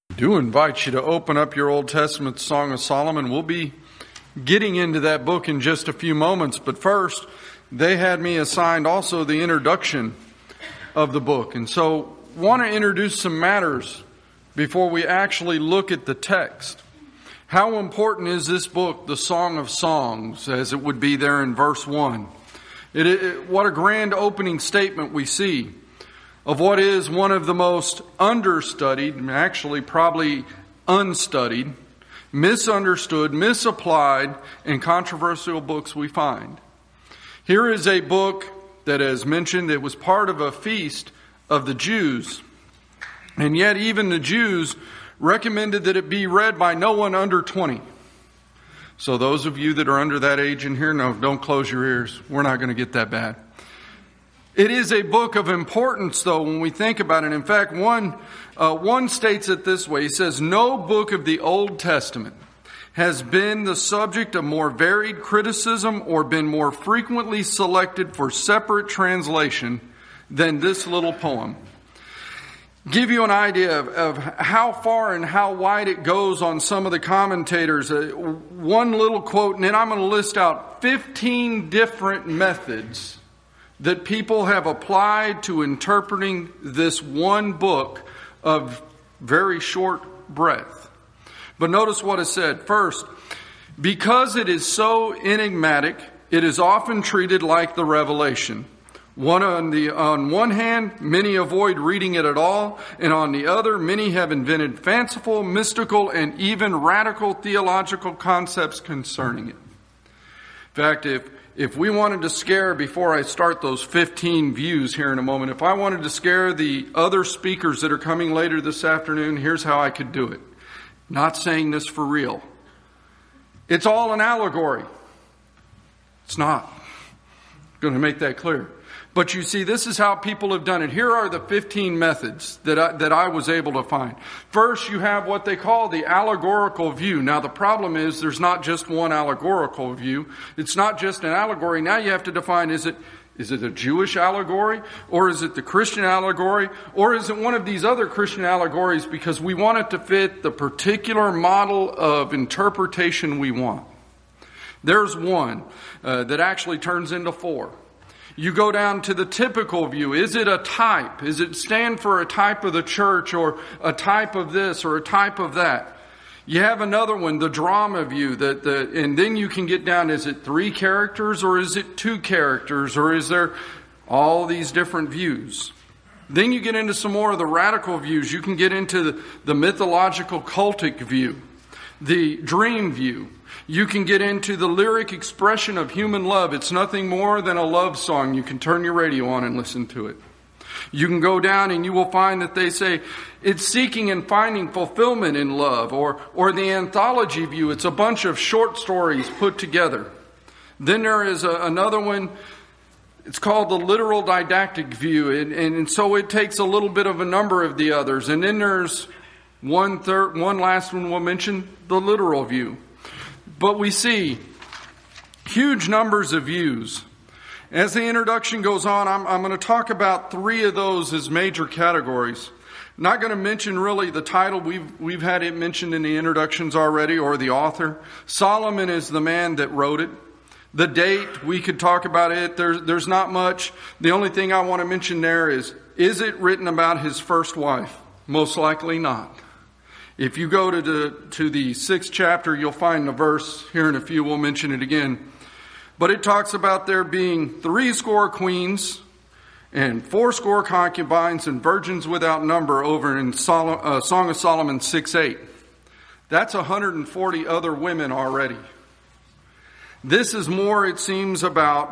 I do invite you to open up your Old Testament Song of Solomon. We'll be getting into that book in just a few moments, but first, they had me assigned also the introduction of the book. And so, want to introduce some matters before we actually look at the text. How important is this book, the Song of Songs, as it would be there in verse 1? What a grand opening statement we see of what is one of the most understudied, actually probably unstudied, misunderstood, misapplied, and controversial books we find. Here is a book that, as mentioned, it was part of a feast of the Jews. And yet even the Jews recommended that it be read by no one under 20. So those of you that are under that age in here, no, don't close your ears. We're not going to get that bad. It is a book of importance, though, when we think about it. In fact, one states it this way. He says, "No book of the Old Testament has been the subject of more varied criticism or been more frequently selected for separate translation than this little poem." Give you an idea of how far and how wide it goes on some of the commentators. One little quote, and then I'm going to list out 15 different methods that people have applied to interpreting this one book of very short breadth. But notice what is said. First, because it is so enigmatic, it is often treated like the Revelation. On one hand, many avoid reading it at all, and on the other, many have invented fanciful, mystical, and even radical theological concepts concerning it. In fact, if we wanted to scare, before I start those 15 views here in a moment, if I wanted to scare the other speakers that are coming later this afternoon, here's how I could do it. Not saying this for real. It's all an allegory. It's not. I'm going to make that clear. But you see, this is how people have done it. Here are the 15 methods that I was able to find. First, you have what they call the allegorical view. Now, the problem is there's not just one allegorical view. It's not just an allegory. Now you have to define, is it a Jewish allegory? Or is it the Christian allegory? Or is it one of these other Christian allegories because we want it to fit the particular model of interpretation we want? There's one that actually turns into 4. You go down to the typical view. Is it a type? Is it stand for a type of the church or a type of this or a type of that? You have another one, the drama view, and then you can get down, is it 3 characters or is it 2 characters or is there all these different views? Then you get into some more of the radical views. You can get into the mythological cultic view, the dream view. You can get into the lyric expression of human love. It's nothing more than a love song. You can turn your radio on and listen to it. You can go down and you will find that they say it's seeking and finding fulfillment in love. Or the anthology view. It's a bunch of short stories put together. Then there is another one. It's called the literal didactic view. And so it takes a little bit of a number of the others. And then there's one last one we'll mention, the literal view. But we see huge numbers of views. As the introduction goes on, I'm going to talk about 3 of those as major categories. I'm not going to mention really the title. We've had it mentioned in the introductions already, or the author. Solomon is the man that wrote it. The date, we could talk about it. There's not much. The only thing I want to mention there is it written about his first wife? Most likely not. If you go to the 6th chapter, you'll find the verse. Here in a few, we'll mention it again. But it talks about there being 70 queens and 80 concubines and virgins without number over in Song of Solomon 6:8. That's 140 other women already. This is more, it seems, about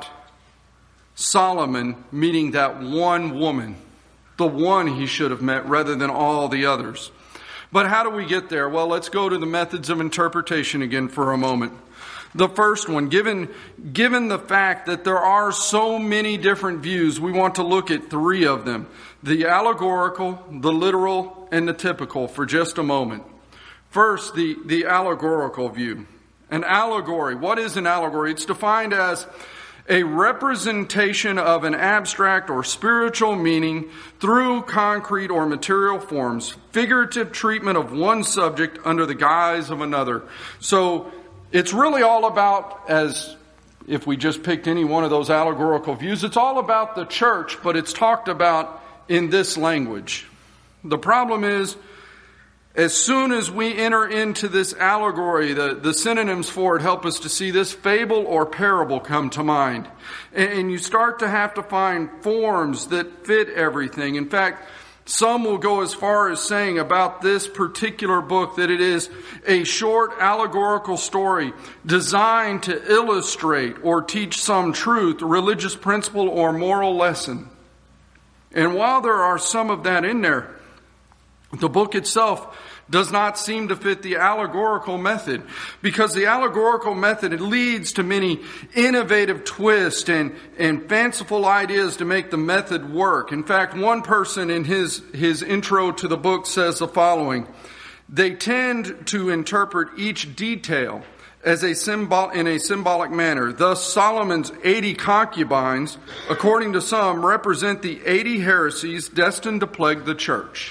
Solomon meeting that one woman, the one he should have met rather than all the others. But how do we get there? Well, let's go to the methods of interpretation again for a moment. The first one, given the fact that there are so many different views, we want to look at 3 of them. The allegorical, the literal, and the typical for just a moment. First, the allegorical view. An allegory. What is an allegory? It's defined as a representation of an abstract or spiritual meaning through concrete or material forms, figurative treatment of one subject under the guise of another. So it's really all about, as if we just picked any one of those allegorical views, it's all about the church, but it's talked about in this language. The problem is, as soon as we enter into this allegory, the synonyms for it help us to see this fable or parable come to mind. And you start to have to find forms that fit everything. In fact, some will go as far as saying about this particular book that it is a short allegorical story designed to illustrate or teach some truth, religious principle, or moral lesson. And while there are some of that in there, the book itself does not seem to fit the allegorical method, because the allegorical method, it leads to many innovative twists and fanciful ideas to make the method work. In fact, one person in his intro to the book says the following: they tend to interpret each detail as in a symbolic manner. Thus, Solomon's 80 concubines, according to some, represent the 80 heresies destined to plague the church.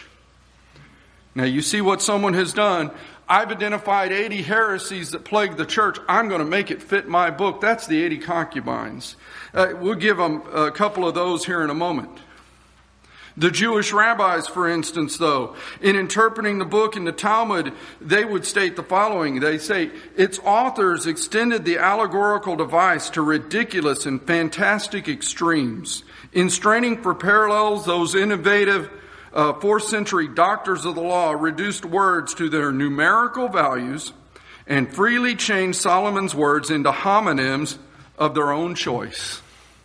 Now, you see what someone has done. I've identified 80 heresies that plague the church. I'm going to make it fit my book. That's the 80 concubines. We'll give them a couple of those here in a moment. The Jewish rabbis, for instance, though, in interpreting the book in the Talmud, they would state the following. They say, its authors extended the allegorical device to ridiculous and fantastic extremes. In straining for parallels, those innovative 4th century doctors of the law reduced words to their numerical values and freely changed Solomon's words into homonyms of their own choice.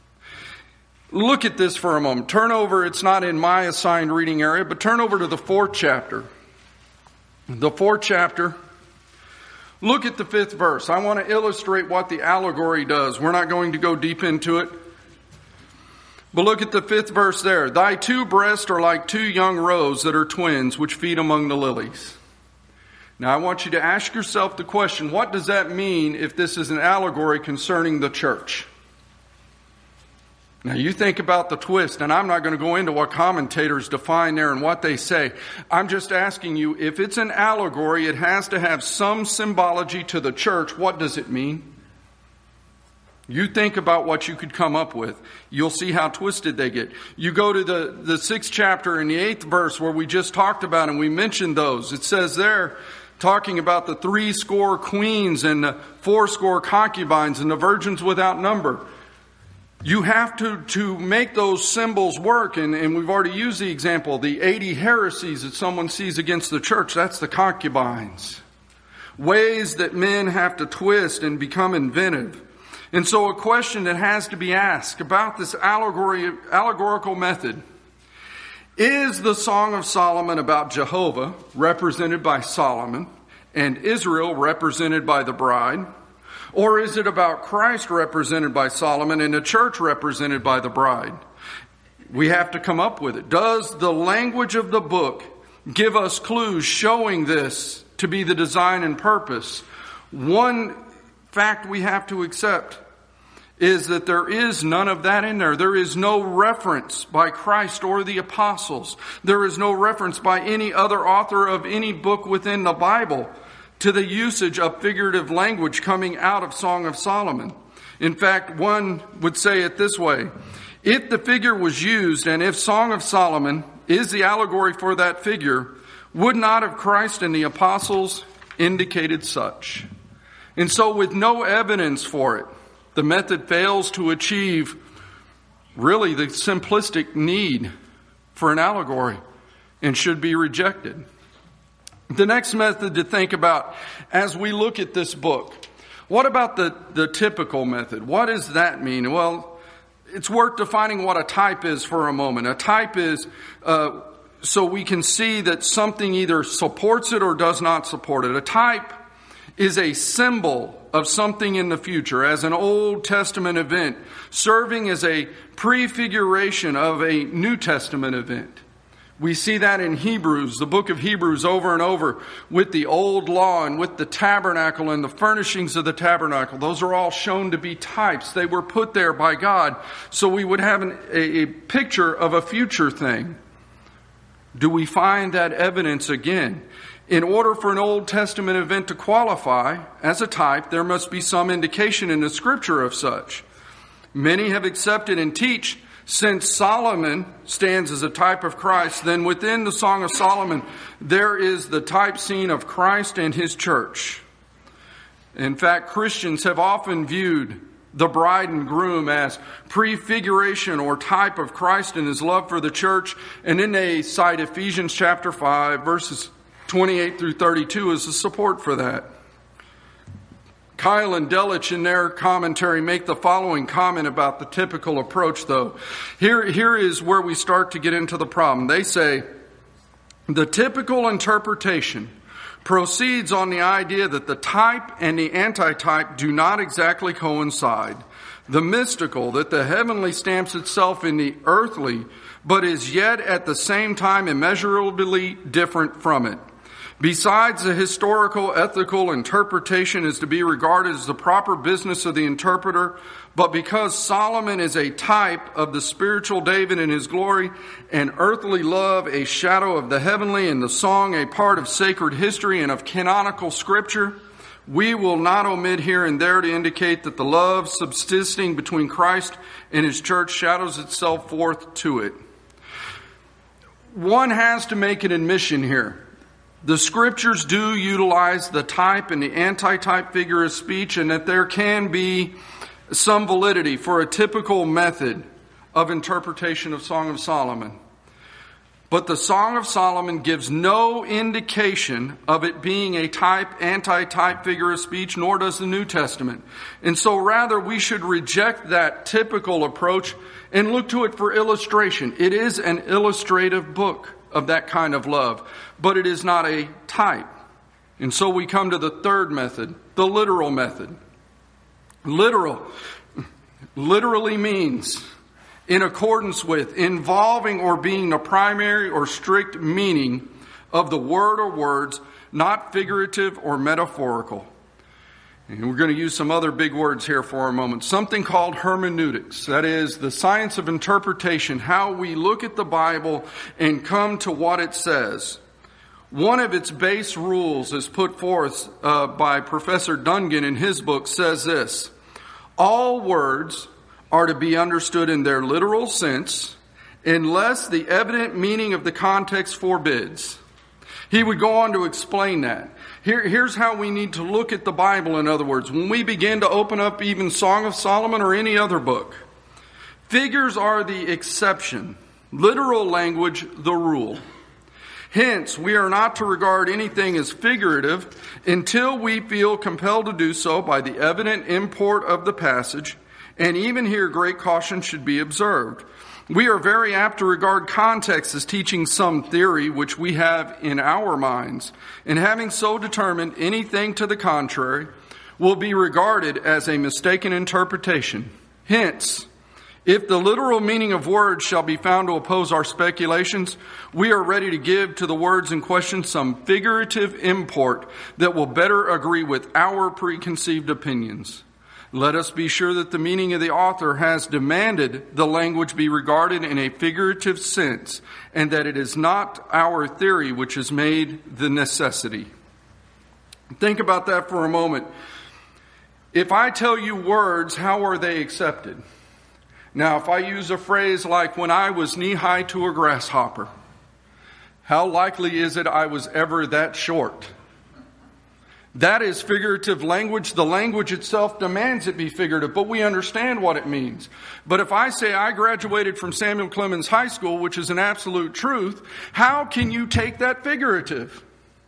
Look at this for a moment. Turn over, it's not in my assigned reading area, but turn over to the 4th chapter. The 4th chapter. Look at the 5th verse. I want to illustrate what the allegory does. We're not going to go deep into it. But look at the 5th verse there. Thy two breasts are like two young roes that are twins, which feed among the lilies. Now I want you to ask yourself the question, what does that mean if this is an allegory concerning the church? Now you think about the twist, and I'm not going to go into what commentators define there and what they say. I'm just asking you, if it's an allegory, it has to have some symbology to the church. What does it mean? You think about what you could come up with. You'll see how twisted they get. You go to the 6th chapter and the 8th verse where we just talked about, and we mentioned those. It says there, talking about the 80 queens and the 80 concubines and the virgins without number. You have to make those symbols work, and we've already used the example, the 80 heresies that someone sees against the church. That's the concubines. Ways that men have to twist and become inventive. And so a question that has to be asked about this allegorical method: is the Song of Solomon about Jehovah, represented by Solomon, and Israel, represented by the bride? Or is it about Christ, represented by Solomon, and the church, represented by the bride? We have to come up with it. Does the language of the book give us clues showing this to be the design and purpose? One fact we have to accept is that there is none of that in there. There is no reference by Christ or the apostles. There is no reference by any other author of any book within the Bible to the usage of figurative language coming out of Song of Solomon. In fact, one would say it this way: if the figure was used, and if Song of Solomon is the allegory for that figure, would not have Christ and the apostles indicated such? And so with no evidence for it, the method fails to achieve really the simplistic need for an allegory and should be rejected. The next method to think about as we look at this book: what about the typical method? What does that mean? Well, it's worth defining what a type is for a moment. A type is so we can see that something either supports it or does not support it. A type is a symbol of something in the future, as an Old Testament event, serving as a prefiguration of a New Testament event. We see that in Hebrews, the book of Hebrews, over and over with the old law and with the tabernacle and the furnishings of the tabernacle. Those are all shown to be types. They were put there by God so we would have a picture of a future thing. Do we find that evidence again? In order for an Old Testament event to qualify as a type, there must be some indication in the Scripture of such. Many have accepted and teach, since Solomon stands as a type of Christ, then within the Song of Solomon, there is the type scene of Christ and His church. In fact, Christians have often viewed the bride and groom as prefiguration or type of Christ and His love for the church. And then they cite Ephesians chapter 5, verses 28 through 32 as a support for that. Kyle and Delitzsch in their commentary make the following comment about the typical approach, though. Here is where we start to get into the problem. They say, the typical interpretation proceeds on the idea that the type and the antitype do not exactly coincide. The mystical, that the heavenly stamps itself in the earthly, but is yet at the same time immeasurably different from it. Besides, the historical, ethical interpretation is to be regarded as the proper business of the interpreter, but because Solomon is a type of the spiritual David in his glory, and earthly love a shadow of the heavenly, and the song a part of sacred history and of canonical scripture, we will not omit here and there to indicate that the love subsisting between Christ and His church shadows itself forth to it. One has to make an admission here. The Scriptures do utilize the type and the antitype figure of speech, and that there can be some validity for a typical method of interpretation of Song of Solomon. But the Song of Solomon gives no indication of it being a type, antitype figure of speech, nor does the New Testament. And so rather we should reject that typical approach and look to it for illustration. It is an illustrative book of that kind of love, but it is not a type. And so we come to the third method, the literal method. Literally means in accordance with, involving, or being the primary or strict meaning of the word or words, not figurative or metaphorical. And we're going to use some other big words here for a moment. Something called hermeneutics. That is the science of interpretation, how we look at the Bible and come to what it says. One of its base rules is put forth by Professor Dungan in his book, says this: all words are to be understood in their literal sense unless the evident meaning of the context forbids. He would go on to explain that. Here's how we need to look at the Bible, in other words. When we begin to open up even Song of Solomon or any other book, figures are the exception, literal language the rule. Hence, we are not to regard anything as figurative until we feel compelled to do so by the evident import of the passage, and even here great caution should be observed. We are very apt to regard context as teaching some theory which we have in our minds, and having so determined, anything to the contrary will be regarded as a mistaken interpretation. Hence, if the literal meaning of words shall be found to oppose our speculations, we are ready to give to the words in question some figurative import that will better agree with our preconceived opinions. Let us be sure that the meaning of the author has demanded the language be regarded in a figurative sense, and that it is not our theory which has made the necessity. Think about that for a moment. If I tell you words, how are they accepted? Now, if I use a phrase like, when I was knee-high to a grasshopper, how likely is it I was ever that short? That is figurative language. The language itself demands it be figurative, but we understand what it means. But if I say I graduated from Samuel Clemens High School, which is an absolute truth, how can you take that figurative?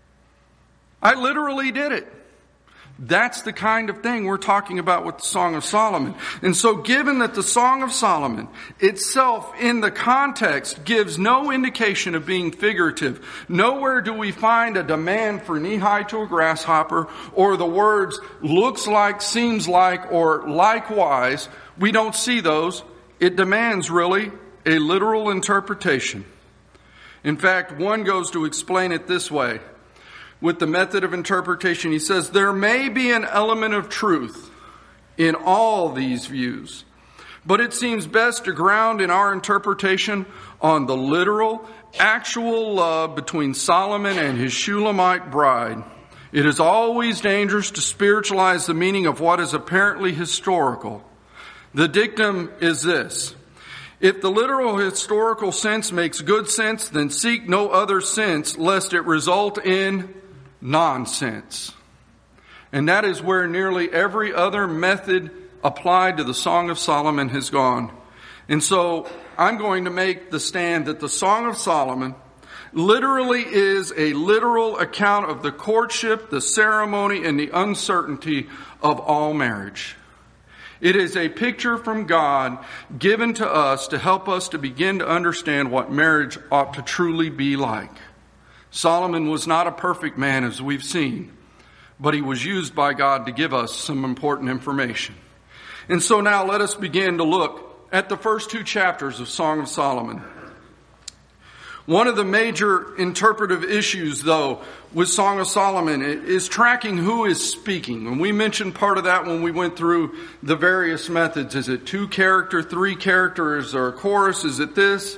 I literally did it. That's the kind of thing we're talking about with the Song of Solomon. And so given that the Song of Solomon itself in the context gives no indication of being figurative, nowhere do we find a demand for knee-high to a grasshopper or the words looks like, seems like, or likewise. We don't see those. It demands really a literal interpretation. In fact, one goes to explain it this way. With the method of interpretation, he says, there may be an element of truth in all these views, but it seems best to ground in our interpretation on the literal, actual love between Solomon and his Shulamite bride. It is always dangerous to spiritualize the meaning of what is apparently historical. The dictum is this: if the literal historical sense makes good sense, then seek no other sense, lest it result in nonsense. And that is where nearly every other method applied to the Song of Solomon has gone. And so I'm going to make the stand that the Song of Solomon literally is a literal account of the courtship, the ceremony, and the uncertainty of all marriage. It is a picture from God given to us to help us to begin to understand what marriage ought to truly be like. Solomon was not a perfect man, as we've seen, but he was used by God to give us some important information. And so now let us begin to look at the first two chapters of Song of Solomon. One of the major interpretive issues, though, with Song of Solomon is tracking who is speaking. And we mentioned part of that when we went through the various methods. Is it 2 character, 3 character? Is there a chorus? Is it this?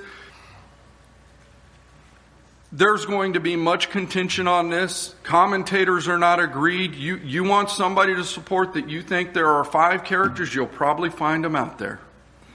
There's going to be much contention on this. Commentators are not agreed. You want somebody to support that you think there are 5 characters, you'll probably find them out there.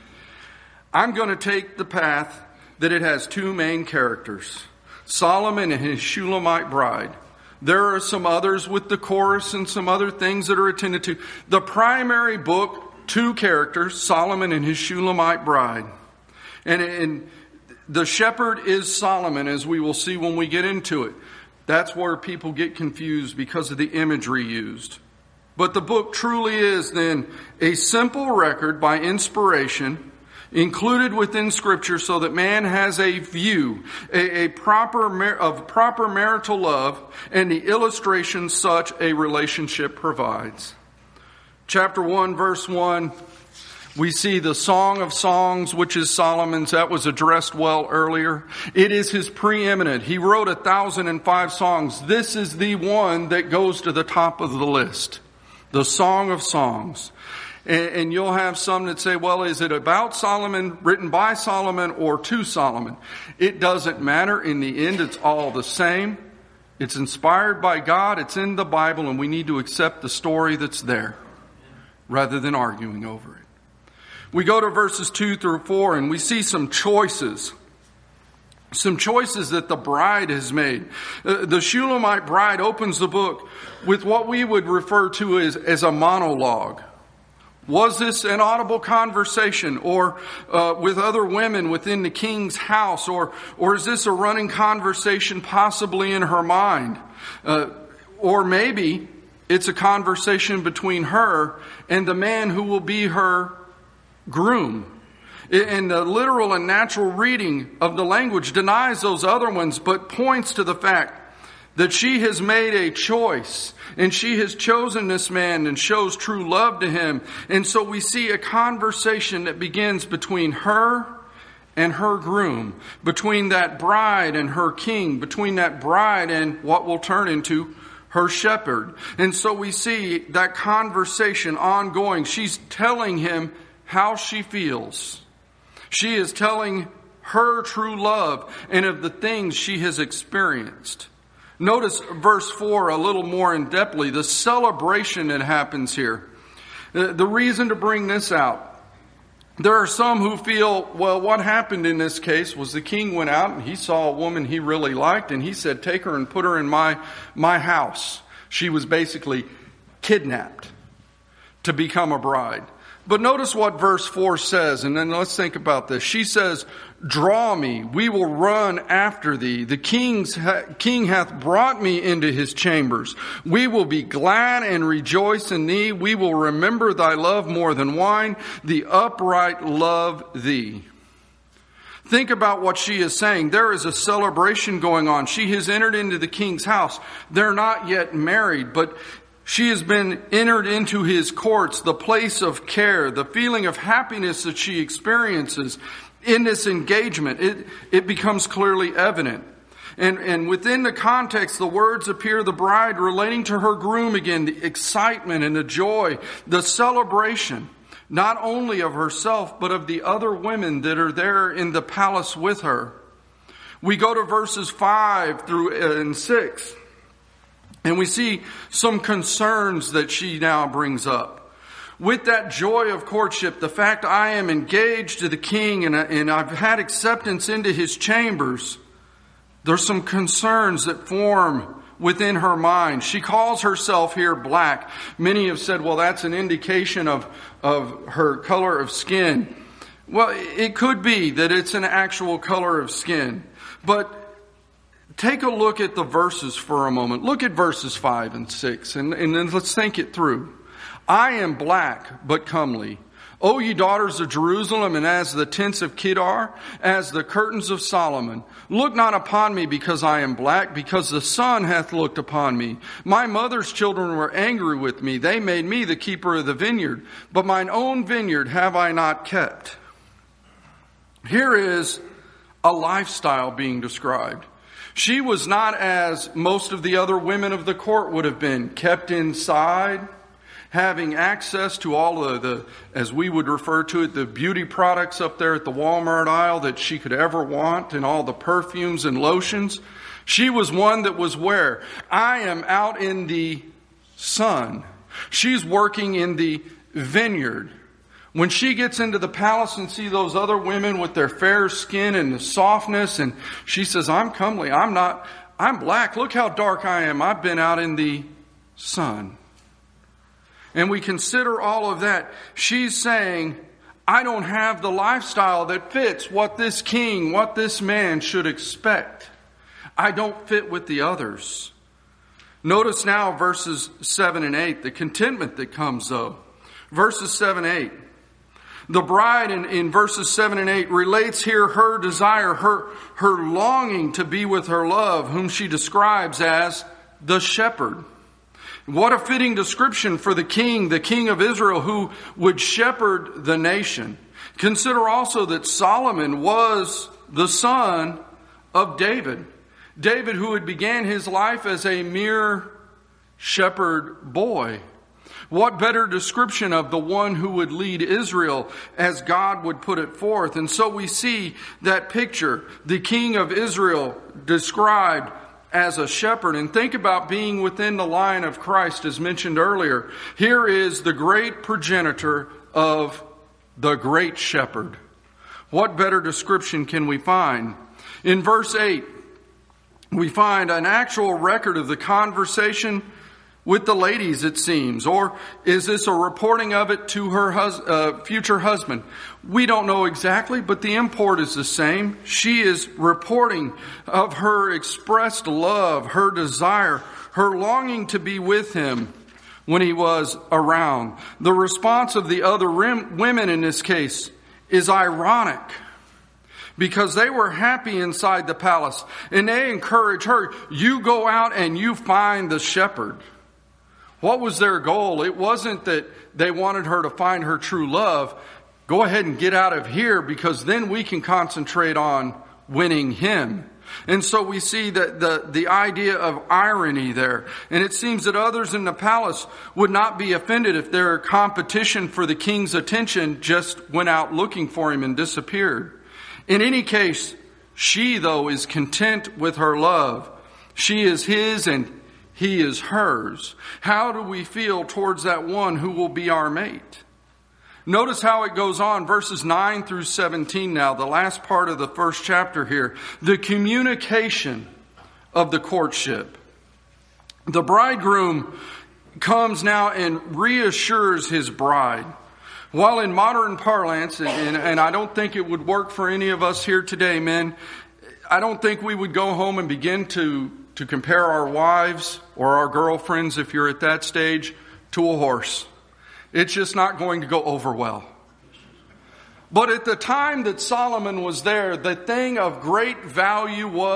I'm going to take the path that it has 2 main characters, Solomon and his Shulamite bride. There are some others with the chorus and some other things that are attended to. The primary book, 2 characters, Solomon and his Shulamite bride. And the shepherd is Solomon, as we will see when we get into it. That's where people get confused because of the imagery used. But the book truly is then a simple record by inspiration included within Scripture so that man has a view, of proper marital love and the illustration such a relationship provides. Chapter 1, verse 1, we see the Song of Songs, which is Solomon's. That was addressed well earlier. It is his preeminent. He wrote 1,005 songs. This is the one that goes to the top of the list. The Song of Songs. And you'll have some that say, well, is it about Solomon, written by Solomon, or to Solomon? It doesn't matter. In the end, it's all the same. It's inspired by God. It's in the Bible, and we need to accept the story that's there rather than arguing over it. We go to verses 2 through 4, and we see some choices. Some choices that the bride has made. The Shulamite bride opens the book with what we would refer to as a monologue. Was this an audible conversation or with other women within the king's house? Or is this a running conversation possibly in her mind? Or maybe it's a conversation between her and the man who will be her groom. And the literal and natural reading of the language denies those other ones, but points to the fact that she has made a choice and she has chosen this man and shows true love to him. And so we see a conversation that begins between her and her groom, between that bride and her king, between that bride and what will turn into her shepherd. And so we see that conversation ongoing. She's telling him how she feels. She is telling her true love and of the things she has experienced. Notice verse 4 a little more in depthly, the celebration that happens here. The reason to bring this out, there are some who feel, well, what happened in this case was the king went out and he saw a woman he really liked and he said, take her and put her in my house. She was basically kidnapped to become a bride. But notice what verse 4 says, and then let's think about this. She says, draw me, we will run after thee. The king hath brought me into his chambers. We will be glad and rejoice in thee. We will remember thy love more than wine. The upright love thee. Think about what she is saying. There is a celebration going on. She has entered into the king's house. They're not yet married, but she has been entered into his courts, the place of care, the feeling of happiness that she experiences. in this engagement, it becomes clearly evident. And within the context, the words appear the bride relating to her groom again, the excitement and the joy, the celebration, not only of herself, but of the other women that are there in the palace with her. We go to verses 5 through 6, and we see some concerns that she now brings up. With that joy of courtship, the fact I am engaged to the king and I've had acceptance into his chambers, there's some concerns that form within her mind. She calls herself here black. Many have said, well, that's an indication of her color of skin. Well, it could be that it's an actual color of skin. But take a look at the verses for a moment. Look at verses 5 and 6, and then let's think it through. I am black, but comely. O ye daughters of Jerusalem, and as the tents of Kedar, as the curtains of Solomon. Look not upon me because I am black, because the sun hath looked upon me. My mother's children were angry with me. They made me the keeper of the vineyard. But mine own vineyard have I not kept. Here is a lifestyle being described. She was not, as most of the other women of the court would have been, kept inside, having access to all of the, as we would refer to it, the beauty products up there at the Walmart aisle that she could ever want, and all the perfumes and lotions. She was one that was where? I am out in the sun. She's working in the vineyard. When she gets into the palace and see those other women with their fair skin and the softness, and she says, I'm comely, I'm black, look how dark I am. I've been out in the sun. And we consider all of that. She's saying, I don't have the lifestyle that fits what this king, what this man should expect. I don't fit with the others. Notice now verses 7 and 8, the contentment that comes though. Verses 7 and 8. The bride in verses 7 and 8 relates here her desire, her longing to be with her love, whom she describes as the shepherd. What a fitting description for the king of Israel, who would shepherd the nation. Consider also that Solomon was the son of David. David, who had began his life as a mere shepherd boy. What better description of the one who would lead Israel as God would put it forth? And so we see that picture, the king of Israel described as a shepherd. And think about being within the line of Christ, as mentioned earlier. Here is the great progenitor of the great shepherd. What better description can we find? In verse 8, we find an actual record of the conversation with the ladies, it seems. Or is this a reporting of it to her future husband? We don't know exactly, but the import is the same. She is reporting of her expressed love, her desire, her longing to be with him when he was around. The response of the other women in this case is ironic, because they were happy inside the palace, and they encourage her, you go out and you find the shepherd. What was their goal? It wasn't that they wanted her to find her true love. Go ahead and get out of here, because then we can concentrate on winning him. And so we see that the idea of irony there. And it seems that others in the palace would not be offended if their competition for the king's attention just went out looking for him and disappeared. In any case, she, though, is content with her love. She is his and he is hers. How do we feel towards that one who will be our mate? Notice how it goes on, verses 9 through 17 now, the last part of the first chapter here. The communication of the courtship. The bridegroom comes now and reassures his bride. While in modern parlance, and I don't think it would work for any of us here today, men, I don't think we would go home and begin to compare our wives or our girlfriends, if you're at that stage, to a horse. It's just not going to go over well. But at the time that Solomon was there, the thing of great value was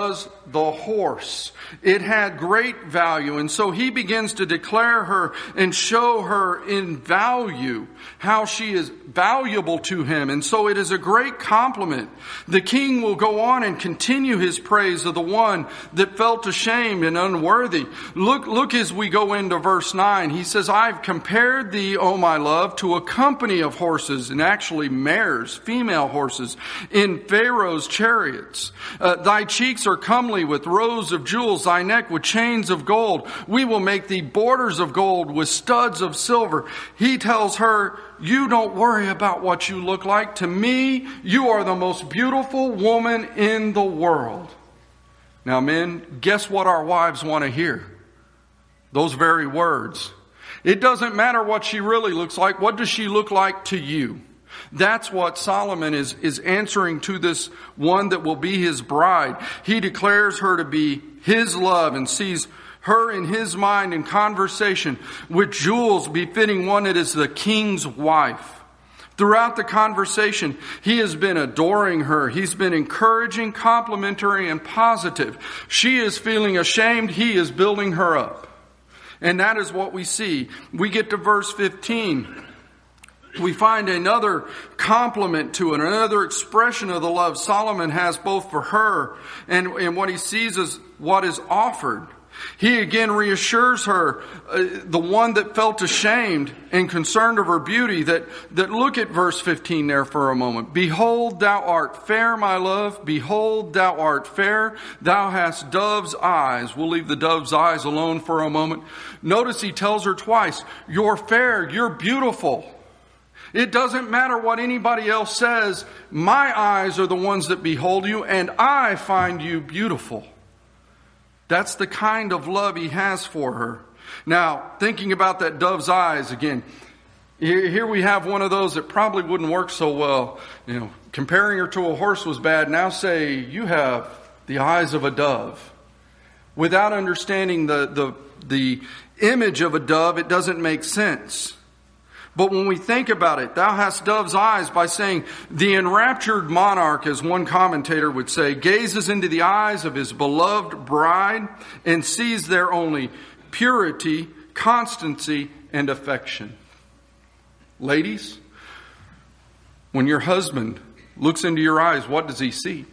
the horse. It had great value. And so he begins to declare her and show her in value how she is valuable to him. And so it is a great compliment. The king will go on and continue his praise of the one that felt ashamed and unworthy. Look as we go into verse 9. He says, I've compared thee, O my love, to a company of horses, and actually mares, female horses, in Pharaoh's chariots. Thy cheeks are comely with rows of jewels, thy neck with chains of gold. We will make thee borders of gold with studs of silver. He tells her, you don't worry about what you look like. To me, you are the most beautiful woman in the world. Now, men, guess what our wives want to hear? Those very words. It doesn't matter what she really looks like. What does she look like to you? That's what Solomon is answering to this one that will be his bride. He declares her to be his love and sees her in his mind in conversation with jewels befitting one that is the king's wife. Throughout the conversation, he has been adoring her. He's been encouraging, complimentary, and positive. She is feeling ashamed. He is building her up. And that is what we see. We get to verse 15. We find another compliment to it, another expression of the love Solomon has both for her and what he sees as what is offered. He again reassures her, the one that felt ashamed and concerned of her beauty, that look at verse 15 there for a moment. Behold, thou art fair, my love. Behold, thou art fair. Thou hast dove's eyes. We'll leave the dove's eyes alone for a moment. Notice he tells her twice, you're fair, you're beautiful. It doesn't matter what anybody else says. My eyes are the ones that behold you, and I find you beautiful. That's the kind of love he has for her. Now, thinking about that dove's eyes again, here we have one of those that probably wouldn't work so well. You know, comparing her to a horse was bad. Now say you have the eyes of a dove. Without understanding the image of a dove, it doesn't make sense. But when we think about it, thou hast dove's eyes, by saying the enraptured monarch, as one commentator would say, gazes into the eyes of his beloved bride and sees there only purity, constancy, and affection. Ladies, when your husband looks into your eyes, what does he see?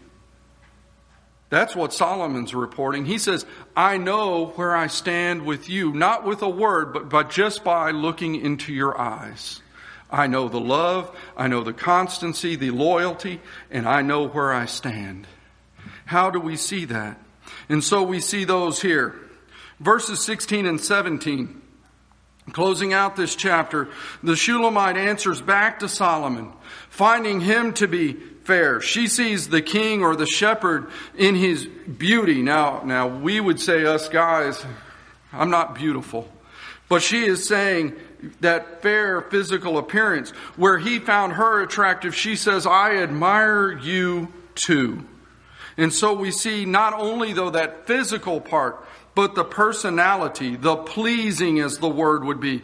That's what Solomon's reporting. He says, I know where I stand with you, not with a word, but just by looking into your eyes. I know the love, I know the constancy, the loyalty, and I know where I stand. How do we see that? And so we see those here. Verses 16 and 17. Closing out this chapter, the Shulamite answers back to Solomon, finding him to be fair. She sees the king or the shepherd in his beauty. Now we would say, us guys, I'm not beautiful. But she is saying that fair physical appearance. Where he found her attractive, she says, I admire you too. And so we see not only though that physical part, but the personality, the pleasing as the word would be.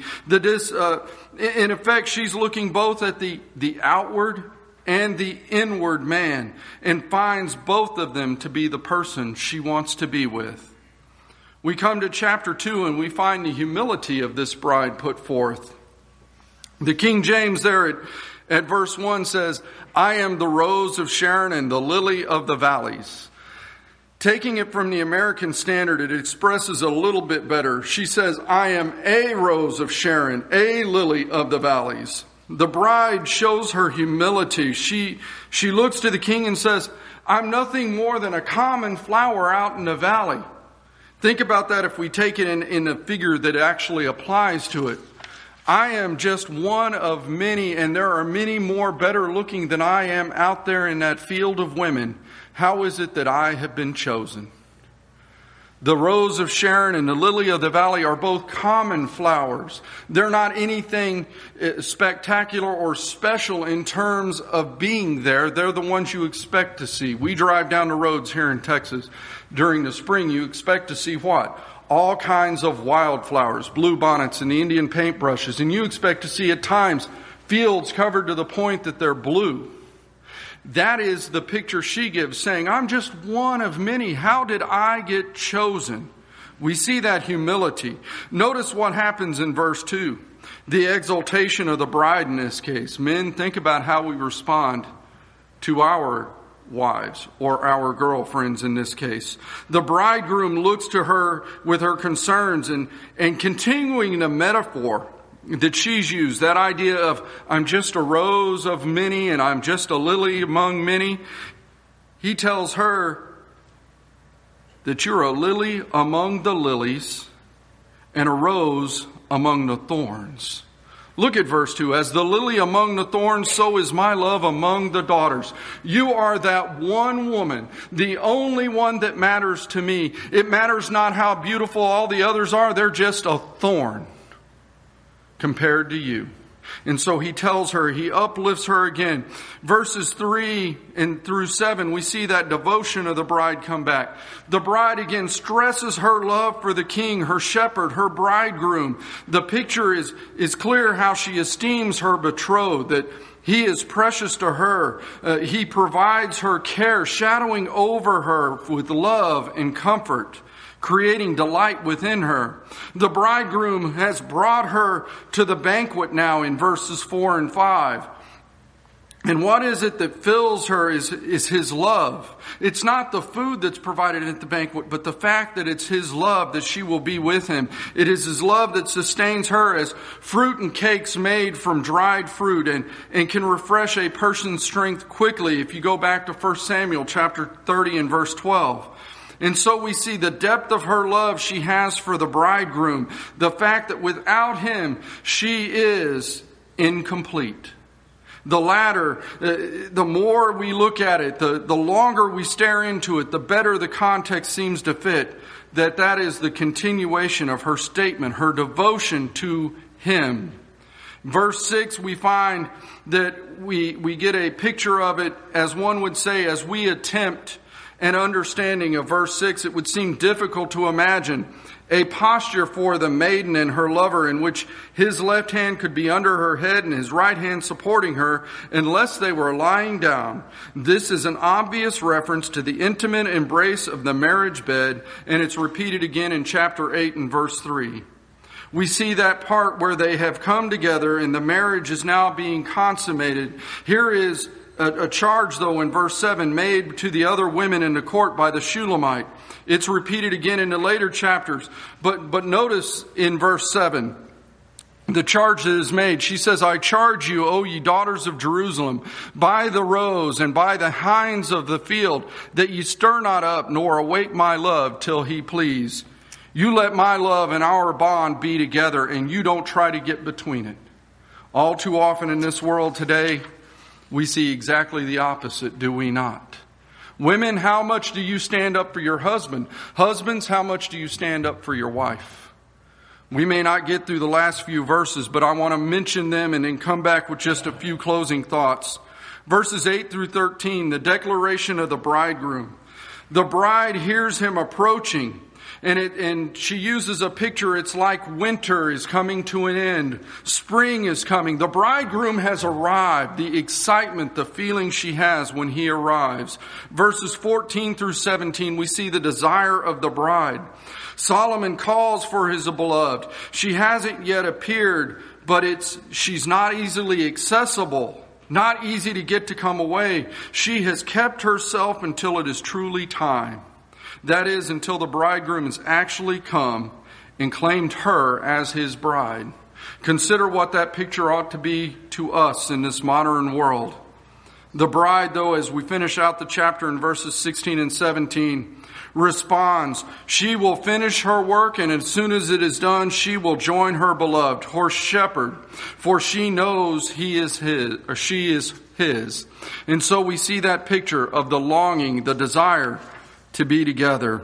In effect, she's looking both at the outward and the inward man, and finds both of them to be the person she wants to be with. We come to chapter 2 and we find the humility of this bride put forth. The King James there at verse 1 says, I am the rose of Sharon and the lily of the valleys. Taking it from the American Standard, it expresses a little bit better. She says, I am a rose of Sharon, a lily of the valleys. The bride shows her humility. She looks to the king and says, I'm nothing more than a common flower out in the valley. Think about that if we take it in a figure that actually applies to it. I am just one of many, and there are many more better looking than I am out there in that field of women. How is it that I have been chosen? The rose of Sharon and the lily of the valley are both common flowers. They're not anything spectacular or special in terms of being there. They're the ones you expect to see. We drive down the roads here in Texas during the spring. You expect to see what? All kinds of wildflowers, bluebonnets and the Indian paintbrushes. And you expect to see at times fields covered to the point that they're blue. That is the picture she gives, saying, I'm just one of many. How did I get chosen? We see that humility. Notice what happens in verse 2. The exaltation of the bride in this case. Men, think about how we respond to our wives or our girlfriends in this case. The bridegroom looks to her with her concerns and continuing the metaphor that she's used, that idea of I'm just a rose of many and I'm just a lily among many. He tells her that you're a lily among the lilies and a rose among the thorns. Look at verse 2. As the lily among the thorns, so is my love among the daughters. You are that one woman, the only one that matters to me. It matters not how beautiful all the others are. They're just a thorn compared to you. And so he tells her, he uplifts her again. Verses 3 and through 7, we see that devotion of the bride come back. The bride again stresses her love for the king, her shepherd, her bridegroom. The picture is clear how she esteems her betrothed, that he is precious to her. He provides her care, shadowing over her with love and comfort, creating delight within her. The bridegroom has brought her to the banquet now in verses 4 and 5. And what is it that fills her is his love. It's not the food that's provided at the banquet, but the fact that it's his love that she will be with him. It is his love that sustains her as fruit and cakes made from dried fruit and can refresh a person's strength quickly. If you go back to 1 Samuel chapter 30 and verse 12. And so we see the depth of her love she has for the bridegroom. The fact that without him, she is incomplete. The latter, the more we look at it, the longer we stare into it, the better the context seems to fit. That is the continuation of her statement, her devotion to him. Verse 6, we find that we get a picture of it, as one would say, as we attempt an understanding of verse 6, it would seem difficult to imagine a posture for the maiden and her lover in which his left hand could be under her head and his right hand supporting her unless they were lying down. This is an obvious reference to the intimate embrace of the marriage bed, and it's repeated again in chapter 8 and verse 3. We see that part where they have come together and the marriage is now being consummated. Here is a charge, though, in verse 7 made to the other women in the court by the Shulamite. It's repeated again in the later chapters. But notice in verse 7, the charge that is made. She says, I charge you, O ye daughters of Jerusalem, by the roes and by the hinds of the field, that ye stir not up, nor await my love till he please. You let my love and our bond be together, and you don't try to get between it. All too often in this world today, we see exactly the opposite, do we not? Women, how much do you stand up for your husband? Husbands, how much do you stand up for your wife? We may not get through the last few verses, but I want to mention them and then come back with just a few closing thoughts. Verses 8 through 13, the declaration of the bridegroom. The bride hears him approaching. And she uses a picture. It's like winter is coming to an end. Spring is coming. The bridegroom has arrived. The excitement, the feeling she has when he arrives. Verses 14 through 17, we see the desire of the bride. Solomon calls for his beloved. She hasn't yet appeared, but she's not easily accessible. Not easy to get to come away. She has kept herself until it is truly time. That is, until the bridegroom has actually come and claimed her as his bride. Consider what that picture ought to be to us in this modern world. The bride, though, as we finish out the chapter in verses 16 and 17, responds. She will finish her work, and as soon as it is done, she will join her beloved, her shepherd, for she knows he is his, or she is his. And so we see that picture of the longing, the desire to be together.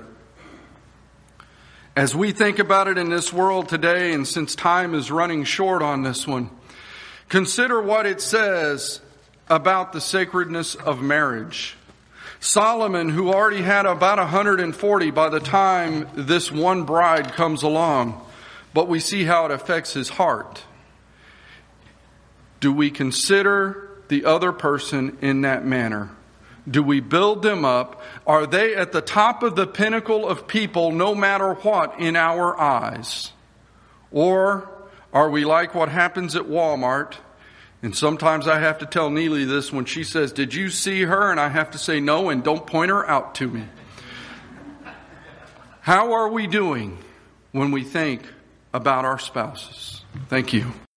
As we think about it in this world today, and since time is running short on this one, consider what it says about the sacredness of marriage. Solomon, who already had about 140 by the time this one bride comes along, but we see how it affects his heart. Do we consider the other person in that manner? Do we build them up? Are they at the top of the pinnacle of people no matter what in our eyes? Or are we like what happens at Walmart? And sometimes I have to tell Neely this when she says, "Did you see her?" And I have to say no and don't point her out to me. How are we doing when we think about our spouses? Thank you.